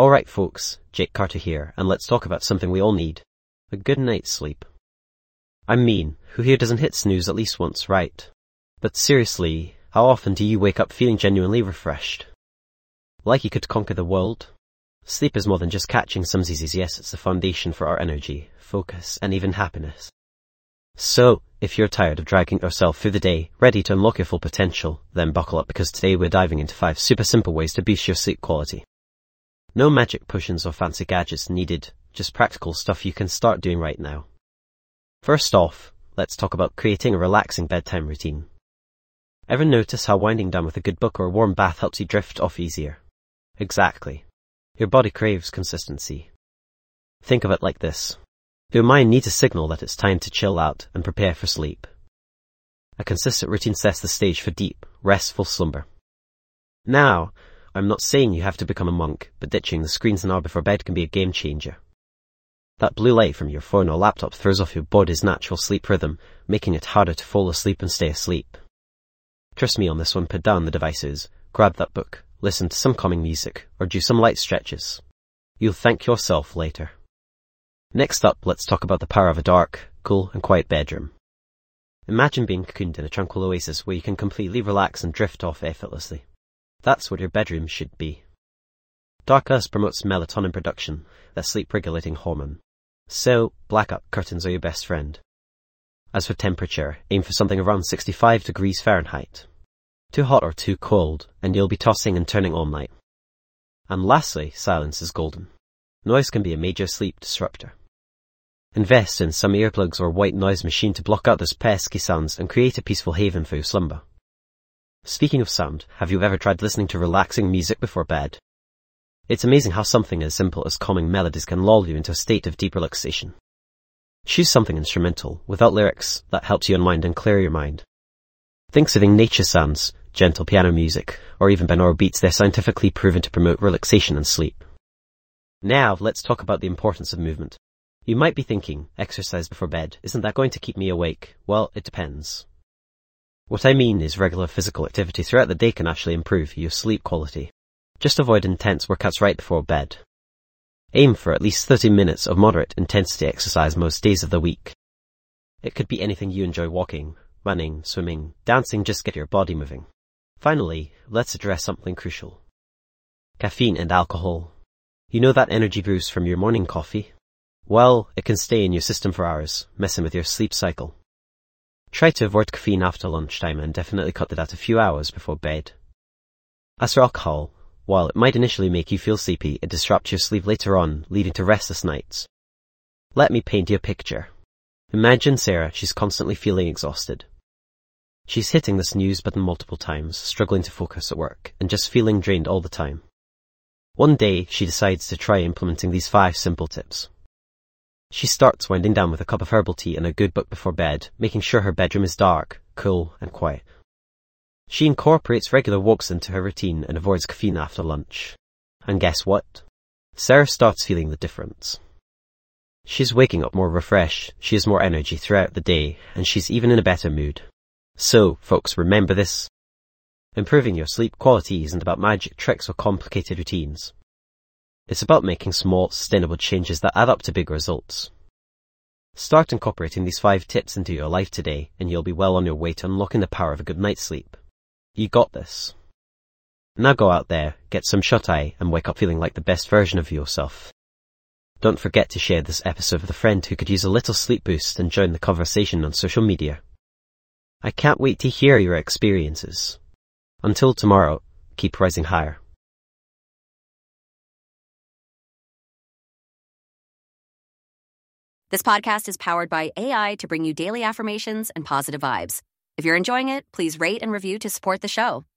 Alright folks, Jake Carter here, and let's talk about something we all need. A good night's sleep. I'm mean, who here doesn't hit snooze at least once, right? But seriously, how often do you wake up feeling genuinely refreshed? Like you could conquer the world? Sleep is more than just catching some Z's. Yes, it's the foundation for our energy, focus, and even happiness. So, if you're tired of dragging yourself through the day, ready to unlock your full potential, then buckle up because today we're diving into 5 super simple ways to boost your sleep quality. No magic potions or fancy gadgets needed, just practical stuff you can start doing right now. First off, let's talk about creating a relaxing bedtime routine. Ever notice how winding down with a good book or a warm bath helps you drift off easier? Exactly. Your body craves consistency. Think of it like this. Your mind needs a signal that it's time to chill out and prepare for sleep. A consistent routine sets the stage for deep, restful slumber. Now, I'm not saying you have to become a monk, but ditching the screens an hour before bed can be a game changer. That blue light from your phone or laptop throws off your body's natural sleep rhythm, making it harder to fall asleep and stay asleep. Trust me on this one, put down the devices, grab that book, listen to some calming music, or do some light stretches. You'll thank yourself later. Next up, let's talk about the power of a dark, cool, and quiet bedroom. Imagine being cocooned in a tranquil oasis where you can completely relax and drift off effortlessly. That's what your bedroom should be. Darkness promotes melatonin production, that sleep-regulating hormone. So, blackout curtains are your best friend. As for temperature, aim for something around 65 degrees Fahrenheit. Too hot or too cold, and you'll be tossing and turning all night. And lastly, silence is golden. Noise can be a major sleep disruptor. Invest in some earplugs or white noise machine to block out those pesky sounds and create a peaceful haven for your slumber. Speaking of sound, have you ever tried listening to relaxing music before bed? It's amazing how something as simple as calming melodies can lull you into a state of deep relaxation. Choose something instrumental, without lyrics, that helps you unwind and clear your mind. Think soothing nature sounds, gentle piano music, or even binaural beats. They're scientifically proven to promote relaxation and sleep. Now, let's talk about the importance of movement. You might be thinking, exercise before bed, isn't that going to keep me awake? Well, it depends. What I mean is regular physical activity throughout the day can actually improve your sleep quality. Just avoid intense workouts right before bed. Aim for at least 30 minutes of moderate intensity exercise most days of the week. It could be anything you enjoy: walking, running, swimming, dancing. Just get your body moving. Finally, let's address something crucial. Caffeine and alcohol. You know that energy boost from your morning coffee? Well, it can stay in your system for hours, messing with your sleep cycle. Try to avoid caffeine after lunchtime and definitely cut it out a few hours before bed. As for alcohol, while it might initially make you feel sleepy, it disrupts your sleep later on, leading to restless nights. Let me paint you a picture. Imagine Sarah, she's constantly feeling exhausted. She's hitting the snooze button multiple times, struggling to focus at work, and just feeling drained all the time. One day, she decides to try implementing these 5 simple tips. She starts winding down with a cup of herbal tea and a good book before bed, making sure her bedroom is dark, cool, and quiet. She incorporates regular walks into her routine and avoids caffeine after lunch. And guess what? Sarah starts feeling the difference. She's waking up more refreshed, she has more energy throughout the day, and she's even in a better mood. So, folks, remember this. Improving your sleep quality isn't about magic tricks or complicated routines. It's about making small, sustainable changes that add up to big results. Start incorporating these 5 tips into your life today, and you'll be well on your way to unlocking the power of a good night's sleep. You got this. Now go out there, get some shut-eye, and wake up feeling like the best version of yourself. Don't forget to share this episode with a friend who could use a little sleep boost and join the conversation on social media. I can't wait to hear your experiences. Until tomorrow, keep rising higher. This podcast is powered by AI to bring you daily affirmations and positive vibes. If you're enjoying it, please rate and review to support the show.